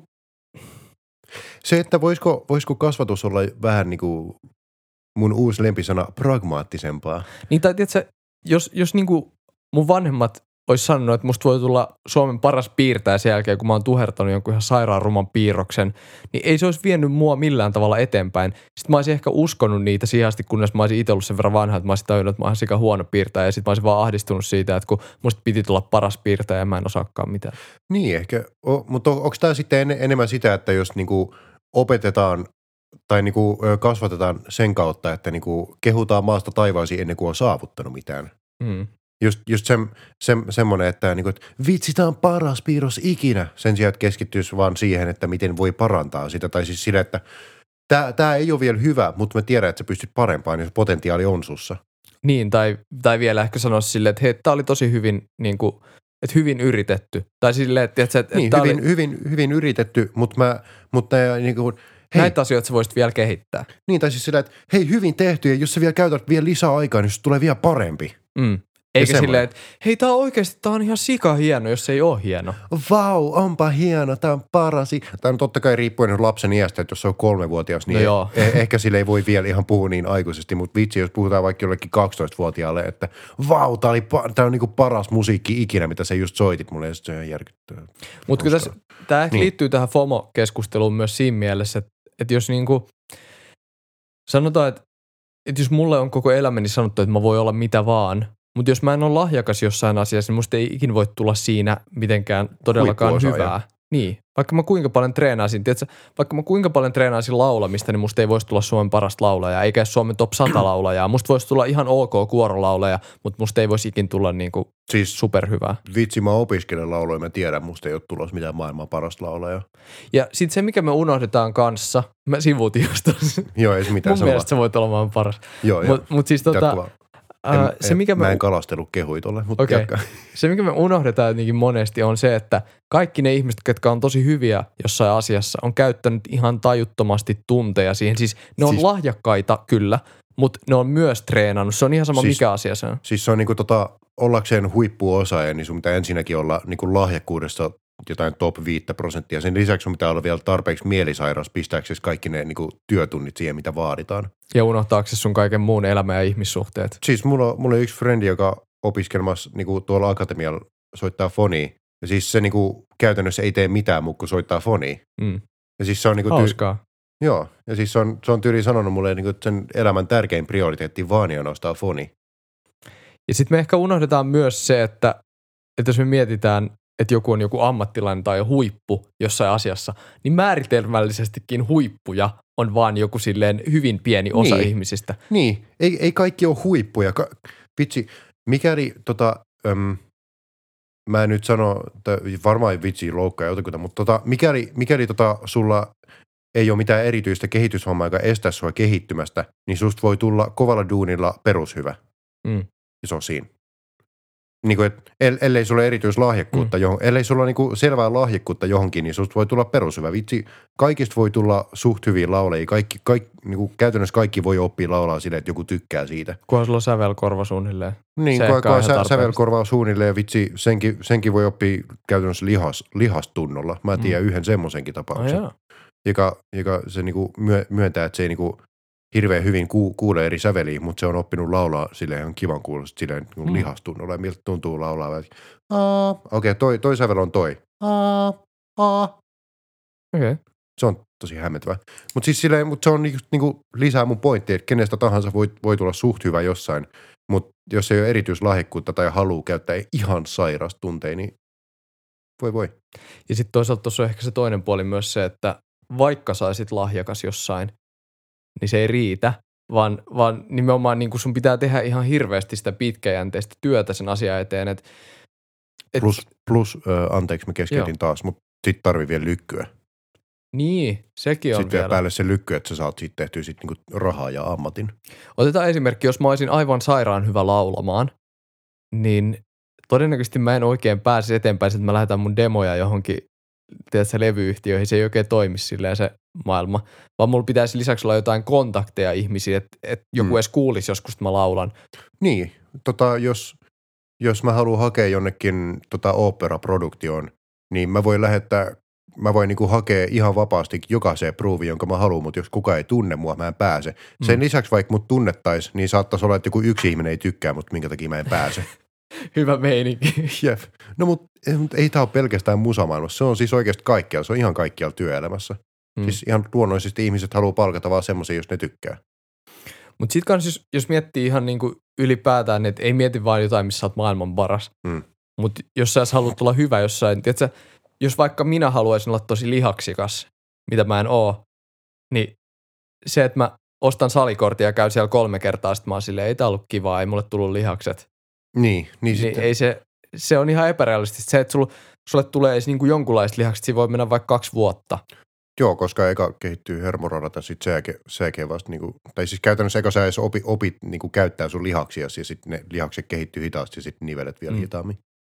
Se, että voisiko, voisiko kasvatus olla vähän niinku mun uusi lempisana pragmaattisempaa. Niin, tai tiedätkö, jos, jos niinku mun vanhemmat olisi sanonut, että musta voi tulla Suomen paras piirtäjä sen jälkeen, kun mä oon tuhertanut jonkun ihan sairaan ruman piirroksen, niin ei se olisi vienyt mua millään tavalla eteenpäin. Sitten mä olisin ehkä uskonut niitä siihen asti, kunnes mä olisin itse ollut sen verran vanha, että mä olisin tajunnut, että mä olisin sika huono piirtäjä, ja sitten mä olisin vaan ahdistunut siitä, että kun musta piti tulla paras piirtäjä, ja mä en osaakaan mitään. Niin ehkä, o, mutta on, onko tämä sitten en, enemmän sitä, että jos niinku opetetaan tai niinku kasvatetaan sen kautta, että niinku kehutaan maasta taivaisiin ennen kuin on saavuttanut mitään? Mm. Just, just se, se, semmoinen, että, niinku, että vitsi, tämä on paras piirros ikinä, sen sijaan, että keskittyisi vaan siihen, että miten voi parantaa sitä. Tai siis sille, että tämä, tämä ei ole vielä hyvä, mutta mä tiedän, että sä pystyt parempaan, jos potentiaali on sussa. Niin, tai, tai vielä ehkä sanoisi silleen, että hei, tämä oli tosi hyvin, niin kuin, että hyvin yritetty. Tai silleen, että, että, että niin, tämä hyvin, oli... hyvin, hyvin yritetty, mutta, mä, mutta niin kuin, hei, näitä asioita sä voisit vielä kehittää. Niin, tai siis sillä, että hei, hyvin tehty, ja jos sä vielä käytät vielä lisää aikaa, niin se tulee vielä parempi. Mm. Eikä silleen, että hei, tää on oikeasti, tää on ihan sika hieno, jos se ei ole hieno. Vau, onpa hieno, tää on paras. Tämä on totta kai riippuen lapsen iästä, että jos se on kolmevuotias, niin no eh- ehkä sille ei voi vielä ihan puhua niin aikuisesti, mutta vitsi, jos puhutaan vaikka jollekin kaksitoistavuotiaalle, että vau, tää, oli pa- tää on niinku paras musiikki ikinä, mitä sä just soitit mulle, ja se on ihan järkyttävää. Mutta tässä, tää ehkä niin. liittyy tähän FOMO-keskusteluun myös siinä mielessä, että, että jos niinku, sanotaan, että, että jos mulle on koko elämäni sanottu, että mä voi olla mitä vaan, mutta jos mä en ole lahjakas jossain asiassa, niin musta ei ikin voi tulla siinä mitenkään todellakaan hyvää. Niin, vaikka mä kuinka paljon treenaisin, tiedätkö, vaikka mä kuinka paljon treenaisin laulamista, niin musta ei voisi tulla Suomen parasta laulajaa, eikä Suomen top sata laulajaa. Musta voisi tulla ihan ok kuorolaulaja, mutta musta ei voisi ikin tulla niinku siis superhyvää. Vitsi, mä opiskelen laulua, mä tiedän, musta ei ole tulossa mitään maailman parasta laulajaa. Ja sit se, mikä me unohdetaan kanssa, mä sivuutin just tossa. Joo, ei se mitään. Mun mielestä sä voit olla maailman paras. Joo, joo. Mut, mut siis tota... En, Uh, se, mikä mä me, en kalastelu kehui tolle, mutta okay. jatkaa. Se, mikä me unohdetaan jotenkin monesti, on se, että kaikki ne ihmiset, jotka on tosi hyviä jossain asiassa, on käyttänyt ihan tajuttomasti tunteja siihen. Siis ne on siis, lahjakkaita kyllä, mutta ne on myös treenannut. Se on ihan sama, siis, mikä asia se on. Siis se on niinku tota, ollakseen huippuosaaja, niin sun pitää ensinnäkin olla niinku lahjakkuudesta jotain top viisi prosenttia. Sen lisäksi sun pitää olla vielä tarpeeksi mielisairas pistääksesi kaikki ne niinku työtunnit siihen, mitä vaaditaan. Ja unohtaaksesi sun kaiken muun elämän ja ihmissuhteet. Siis mulla, mulla on yksi frendi, joka opiskelmassa niinku tuolla akatemialla soittaa fonia. Ja siis se niinku käytännössä ei tee mitään muu kuin soittaa fonia. Mm. Ja siis se on niinku hauskaa. Tyy- joo, ja siis se on, se on tyyliin sanonut mulle niinku sen elämän tärkein prioriteetti vaan ja nostaa foni. Ja sitten me ehkä unohdetaan myös se, että, että jos me mietitään, että joku on joku ammattilainen tai huippu jossain asiassa, niin määritelmällisestikin huippuja on vaan joku silleen hyvin pieni osa niin. ihmisistä. Niin, ei, ei kaikki ole huippuja. Ka- vitsi, mikäli tota, äm, mä en nyt sano, että varmaan vitsi loukkaa jotakuta, mutta tota, mikäli, mikäli tota sulla ei ole mitään erityistä kehityshommaa, joka estää sua kehittymästä, niin susta voi tulla kovalla duunilla perushyvä. Mm. Ja se on siinä. Niin kuin, et, ellei sulla ole erityislahjakkuutta, mm. johon, ellei sulla ole niin kuin selvää lahjakkuutta johonkin, niin susta voi tulla perushyvä. Vitsi, kaikista voi tulla suht hyviä laulajia. Kaikki, kaikki, niin kuin käytännössä kaikki voi oppia laulaa silleen, että joku tykkää siitä. Kunhan sulla on sävelkorva suunnilleen. Niin, kun, kun sä, sävelkorva on suunnilleen, vitsi, senkin, senkin voi oppia käytännössä lihas, lihastunnolla. Mä tiedän mm. yhden semmoisenkin tapauksen, oh, joka, joka se niin kuin myöntää, että se ei niin kuin hirveän hyvin ku, kuulee eri säveliä, mutta se on oppinut laulaa silleen ihan kivan kuulosta silleen niin mm. lihastunnolla ja miltä tuntuu laulaa. Okei, okay, toi, toi sävel on toi. Aa, aa. Okei. Okay. Se on tosi hämmentävä. Mutta siis silleen, mut se on niinku, niinku lisää mun pointti, että kenestä tahansa voi, voi tulla suht hyvä jossain, mutta jos ei ole erityislahjakkuutta tai haluu käyttää ihan sairaasta tunteja, niin voi voi. Ja sitten toisaalta tuossa on ehkä se toinen puoli myös se, että vaikka saisit lahjakas jossain, niin se ei riitä, vaan, vaan nimenomaan niin kuin sun pitää tehdä ihan hirveästi sitä pitkäjänteistä työtä sen asian eteen. Et, et, plus, plus äh, anteeksi mä keskeytin taas, mutta sit tarvii vielä lykkyä. Niin, sekin on sitten vielä. Päälle se lykky, että sä saat siitä tehtyä sit niinku rahaa ja ammatin. Otetaan esimerkki, jos mä olisin aivan sairaan hyvä laulamaan, niin todennäköisesti mä en oikein pääse eteenpäin, että mä lähetän mun demoja johonkin, tiedätkö, levyyhtiöihin, se ei oikein toimi silleen se maailma, vaan mulla pitäisi lisäksi olla jotain kontakteja ihmisiä, että, että joku hmm. edes kuulisi joskus, että mä laulan. Niin, tota, jos, jos mä haluan hakea jonnekin tota opera-produktioon, niin mä voin lähettää, mä voin niinku hakea ihan vapaasti jokaiseen pruuviin, jonka mä haluan, mutta jos kukaan ei tunne mua, mä en pääse. Hmm. Sen lisäksi vaikka mut tunnettaisi, niin saattaisi olla, että joku yksi ihminen ei tykkää, mutta minkä takia mä en pääse. Hyvä meininki. Jep. No mutta mut ei tää ole pelkästään musamaailmassa. Se on siis oikeasti kaikkialla. Se on ihan kaikkialla työelämässä. Hmm. Siis ihan luonnollisesti ihmiset haluaa palkata vaan semmoisia, jos ne tykkää. Mutta sitten kans jos, jos miettii ihan niinku ylipäätään, että ei mieti vaan jotain, missä sä oot maailman paras. Hmm. Mutta jos sä haluat olla hyvä jossain, tiiätkö, jos vaikka minä haluaisin olla tosi lihaksikas, mitä mä en oo, niin se, että mä ostan salikortin ja käyn siellä kolme kertaa, sit mä oon silleen, ei tää ollut kivaa, ei mulle tullut lihakset. Niin, niin, niin ei se, se on ihan epärealistista. Se, että sulle, sulle tulee edes niinku jonkunlaiset lihakset, siinä voi mennä vaikka kaksi vuotta. Joo, koska eka kehittyy hermoradat ja sitten se jälkeen vasta, niinku, tai siis käytännössä eka sä edes opit, opit niinku käyttää sun lihaksia ja sitten ne lihakset kehittyy hitaasti ja sitten nivelet vielä mm. hitaammin.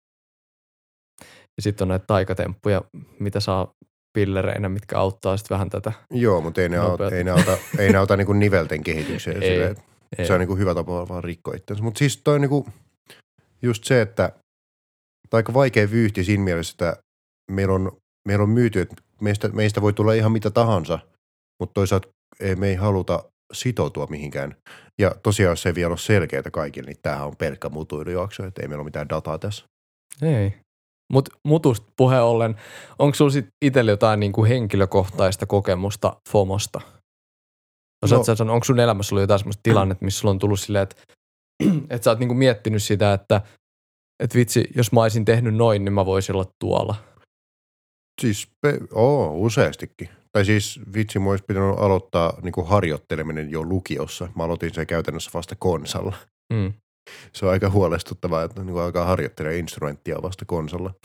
Ja sitten on näitä taikatemppuja, mitä saa pillereinä, mitkä auttaa sitten vähän tätä. Joo, mutta ei ne auta, ei ne auta, ei ne auta niinku nivelten kehitykseen. ei, silleen, ei. Se on niinku hyvä tapa vaan rikkoa itsensä. Mutta siis toi niinku just se, että aika vaikea vyyhti siinä mielessä, että meillä on, meillä on myyty, että meistä, meistä voi tulla ihan mitä tahansa, mutta toisaalta ei, me ei haluta sitoutua mihinkään. Ja tosiaan, jos ei vielä ole selkeää kaikille, niin tämähän on pelkkä mutuilujakso, että ei meillä ole mitään dataa tässä. Ei. Mutta mutusta puheen ollen, onko sinulla sitten itsellä jotain niinku henkilökohtaista kokemusta FOMosta? Osaatko no. sanoa, onko sun elämässä ollut jotain sellaista tilannetta, missä sulla on tullut silleen, että, että sä oot niinku miettinyt sitä, että, että vitsi, jos mä olisin tehnyt noin, niin mä voisin olla tuolla? Siis, oo, useastikin. Tai siis vitsi, mä olisi pitänyt aloittaa niinku harjoitteleminen jo lukiossa. Mä aloitin sen käytännössä vasta konsalla. Mm. Se on aika huolestuttavaa, että niin alkaa harjoittelemaan instrumenttia vasta konsalla.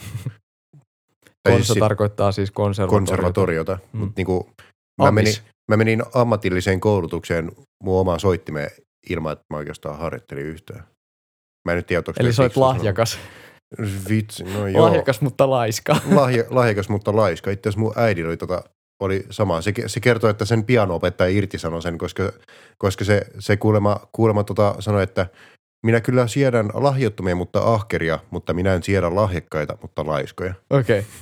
Konsa siis tarkoittaa siis konservatoriota. Konservatoriota. Mm. Mut niinku, mä, menin, mä menin ammatilliseen koulutukseen mun omaan soittimeen ilman, että mä oikeastaan harjoittelin yhtään. Mä en nyt tiedä, eli soit lahjakas. Vitsi, no joo. Lahjakas, mutta laiska. Lahja, lahjakas, mutta laiska. Itse asiassa mun äidillä oli, tota, oli sama. Se, se kertoi, että sen piano-opettaja irtisanoi sen, koska, koska se, se kuulemma, kuulemma tota, sanoi, että minä kyllä siedän lahjottomia, mutta ahkeria, mutta minä en siedä lahjakkaita, mutta laiskoja. Okei. Okay.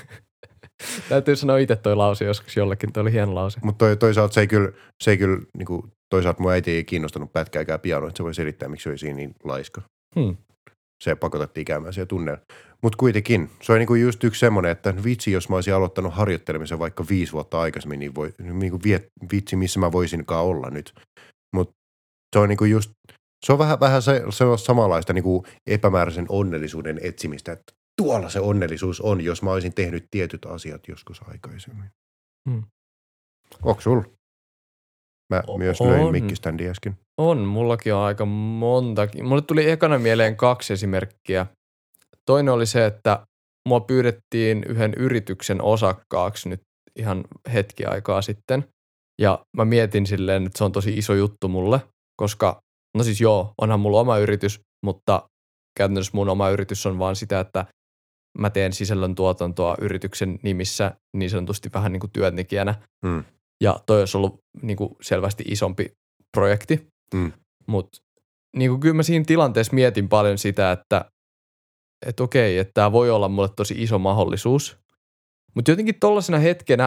Täytyy sanoa itse toi lause joskus jollekin, toi oli hieno lause. Mutta toi, toisaalta se ei kyllä, se ei kyllä niin kuin, toisaalta mun äiti ei kiinnostanut pätkääkään pianoa, että se voi selittää, miksi se oli siinä niin laiska. Hmm. Se pakotettiin käymään siellä tunnella. Mutta kuitenkin, se on niinku just yksi semmoinen, että vitsi, jos mä olisin aloittanut harjoittelemisen vaikka viisi vuotta aikaisemmin, niin voi, niinku vitsi, missä mä voisinkaan olla nyt. Mutta se on niinku just, se on vähän, vähän se, se on samanlaista niinku epämääräisen onnellisuuden etsimistä, että tuolla se onnellisuus on, jos mä olisin tehnyt tietyt asiat joskus aikaisemmin. Hmm. Onko sulla? Mä o- myös löin mikkiständiä äsken. On, mullakin on aika montakin. Mulle tuli ekana mieleen kaksi esimerkkiä. Toinen oli se, että mua pyydettiin yhden yrityksen osakkaaksi nyt ihan hetki aikaa sitten. Ja mä mietin silleen, että se on tosi iso juttu mulle, koska, no siis joo, onhan mulla oma yritys, mutta käytännössä mun oma yritys on vaan sitä, että mä teen sisällön tuotantoa yrityksen nimissä niin sanotusti vähän niin kuin työntekijänä. Mm. Ja toi olisi ollut niin kuin selvästi isompi projekti. Mm. Mutta niin kuin kyllä mä siinä tilanteessa mietin paljon sitä, että et okei, että tämä voi olla mulle tosi iso mahdollisuus. Mutta jotenkin tollasena hetkenä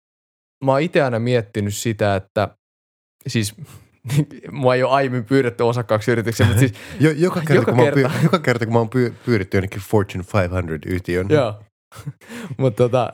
mä oon itse aina miettinyt sitä, että siis mua ei ole aiemmin pyydetty osakkaaksi yrityksiä, mutta siis jo, joka, kerta, joka, kun kerta. Mä pyy, joka kerta, kun mä oon pyy, pyydetty jonnekin Fortune viisisataa-yhtiön. Joo, mutta tota,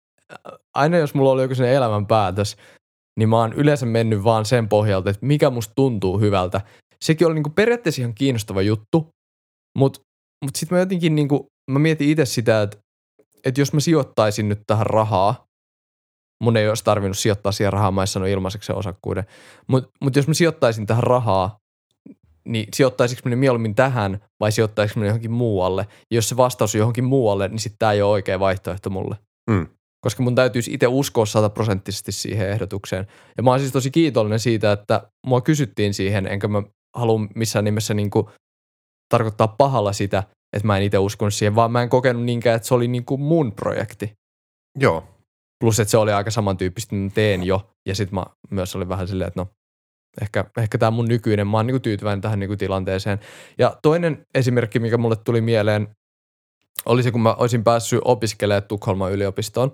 aina jos mulla oli joku sellainen elämänpäätös, niin mä oon yleensä mennyt vaan sen pohjalta, että mikä musta tuntuu hyvältä. Sekin oli niinku periaatteessa ihan kiinnostava juttu, mutta mut sitten mä jotenkin niinku, mä mietin itse sitä, että, että jos mä sijoittaisin nyt tähän rahaa, mun ei olisi tarvinnut sijoittaa siihen rahaa, mä en sano ilmaiseksi sen osakkuuden, mutta mut jos mä sijoittaisin tähän rahaa, niin sijoittaisiko mä ne mieluummin tähän vai sijoittaisiko mä ne johonkin muualle? Ja jos se vastaus on johonkin muualle, niin sitten tää ei ole oikea vaihtoehto mulle. Mm. Koska mun täytyisi itse uskoa sataprosenttisesti siihen ehdotukseen. Ja mä oon siis tosi kiitollinen siitä, että mua kysyttiin siihen, enkä mä halua missään nimessä niinku tarkoittaa pahalla sitä, että mä en itse uskonut siihen, vaan mä en kokenut niinkään, että se oli niinku mun projekti. Joo. Plus, että se oli aika samantyyppistä, mitä teen jo. Ja sit mä myös olin vähän silleen, että no, ehkä, ehkä tää mun nykyinen, mä oon niinku tyytyväinen tähän niinku tilanteeseen. Ja toinen esimerkki, mikä mulle tuli mieleen, oli se, kun mä olisin päässyt opiskelemaan Tukholman yliopistoon.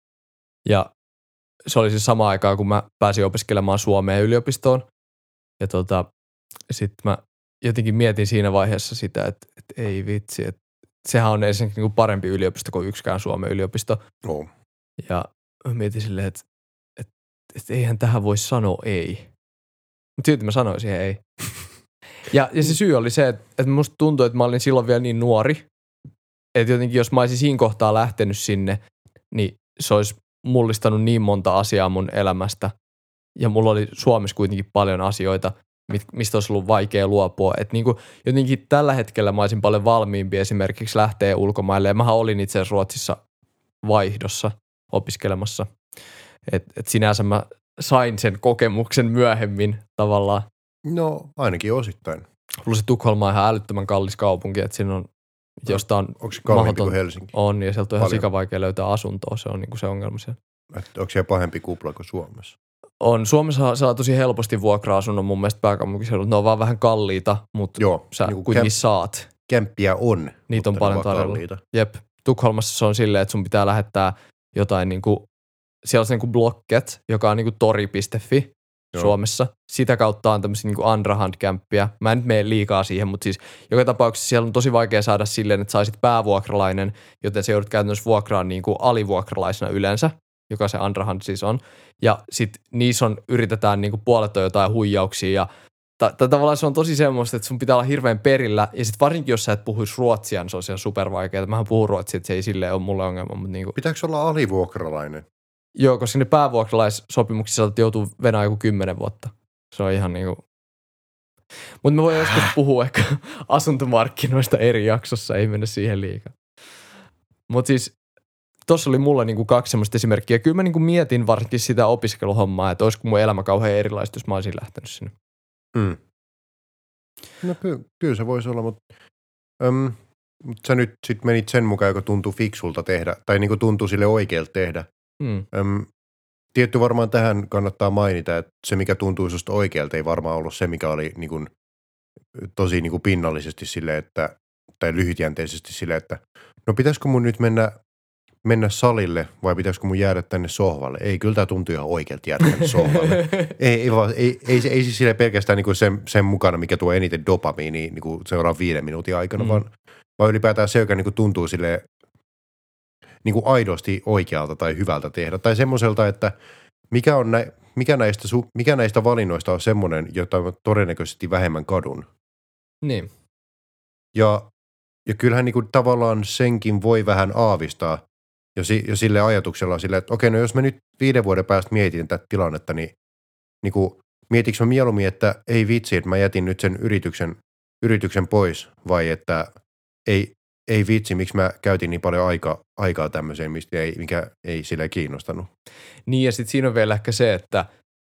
Ja se oli siis sama aikaa, kun mä pääsin opiskelemaan Suomeen yliopistoon. Ja tota, sit mä jotenkin mietin siinä vaiheessa sitä, että, että ei vitsi, että sehän on ensinnäkin niinku parempi yliopisto kuin yksikään Suomen yliopisto. Oh. Ja mietin silleen, että, että, että eihän tähän voi sanoa ei. Mutta silti mä sanoin siihen ei. Ja, ja se syy oli se, että, että musta tuntui, että mä olin silloin vielä niin nuori, että jotenkin jos mä olisin siinä kohtaa lähtenyt sinne, niin se olisi mullistanut niin monta asiaa mun elämästä. Ja mulla oli Suomessa kuitenkin paljon asioita, mistä olisi ollut vaikea luopua. Että niin kuin jotenkin tällä hetkellä mä olisin paljon valmiimpi esimerkiksi lähteä ulkomaille. Ja mähän olin itse asiassa Ruotsissa vaihdossa opiskelemassa. Että et sinänsä mä sain sen kokemuksen myöhemmin tavallaan. No ainakin osittain. Plus se Tukholma on ihan älyttömän kallis kaupunki, että siinä on josta on onko se kalliimpi kuin Helsinki? On, ja sieltä on ihan Paljon. sikavaikea löytää asuntoa, se on niinku se ongelma siellä. Että onko siellä pahempi kupla kuin Suomessa? On. Suomessa saa tosi helposti vuokra-asunnon mun mielestä pääkaupunkiseudut. Ne on vaan vähän kalliita, mutta Joo, sä niinku kuitenkin kämp- saat. Kämppiä on, Niitä on mutta paljon ne ovat tarjolla. kalliita. Jep. Tukholmassa se on silleen, että sun pitää lähettää jotain niinku, siellä on se niinku Blocket, joka on niinku tori piste fi Joo. Suomessa. Sitä kautta on tämmöisiä niinku underhand-kämppiä. Mä en nyt mene liikaa siihen, mutta siis joka tapauksessa siellä on tosi vaikea saada silleen, että saisit päävuokralainen, joten se joudut käytännössä vuokraan niinku alivuokralaisena yleensä, joka se underhand siis on. Ja sit niissä on, yritetään niinku puolet on jotain huijauksia ja ta- ta- tavallaan se on tosi semmoista, että sun pitää olla hirveän perillä. Ja sit varsinkin, jos sä et puhuisi ruotsia, niin se on siellä supervaikeaa. Mähän puhun ruotsia, että se ei silleen ole mulle ongelma. Mutta niinku, Pitääkö olla alivuokralainen? joo, koska ne päävuokralaissopimuksissa joutuu venää joku kymmenen vuotta. Se on ihan niinku. Mutta me voidaan joskus puhua ehkä asuntomarkkinoista eri jaksossa, ei mennä siihen liikaa. Mutta siis tossa oli mulla niinku kaksi semmoista esimerkkiä. Kyllä mä niinku mietin varsinkin sitä opiskeluhommaa, että olisiko mun elämä kauhean erilaista, jos mä olisin lähtenyt sinne. Mm. No ky- kyllä se voisi olla, mutta öm, mut sä nyt sit menit sen mukaan, joka tuntuu fiksulta tehdä, tai niinku tuntuu sille oikealta tehdä. Hmm. Öm, tietty varmaan tähän kannattaa mainita, että se mikä tuntuu susta oikealta ei varmaan ollut se, mikä oli niinku, tosi niinku pinnallisesti sille, että, tai lyhytjänteisesti sille, että no pitäisikö mun nyt mennä, mennä salille vai pitäisikö mun jäädä tänne sohvalle? Ei, kyllä tämä tuntuu ihan oikealta jäädä tänne sohvalle. ei, ei, vaan, ei, ei, ei, ei siis sille pelkästään niinku sen, sen mukana, mikä tuo eniten dopamiini niinku seuraavan viiden minuutin aikana, mm. vaan, vaan ylipäätään se, joka niinku tuntuu sille niinku aidosti oikealta tai hyvältä tehdä. Tai semmoiselta, että mikä, on nä, mikä, näistä, mikä näistä valinnoista on semmoinen, jota mä todennäköisesti vähemmän kadun. Niin. Ja, ja kyllähän niinku tavallaan senkin voi vähän aavistaa jo, si, jo sille ajatuksella sille, että okei, no jos mä nyt viiden vuoden päästä mietin tätä tilannetta, niin niinku, mietinkö mä mieluummin, että ei vitsi, että mä jätin nyt sen yrityksen, yrityksen pois, vai että ei, ei vitsi, miksi mä käytin niin paljon aikaa, aikaa tämmöiseen, mistä ei, mikä ei sille kiinnostanut. Niin ja sitten siinä on vielä ehkä se, että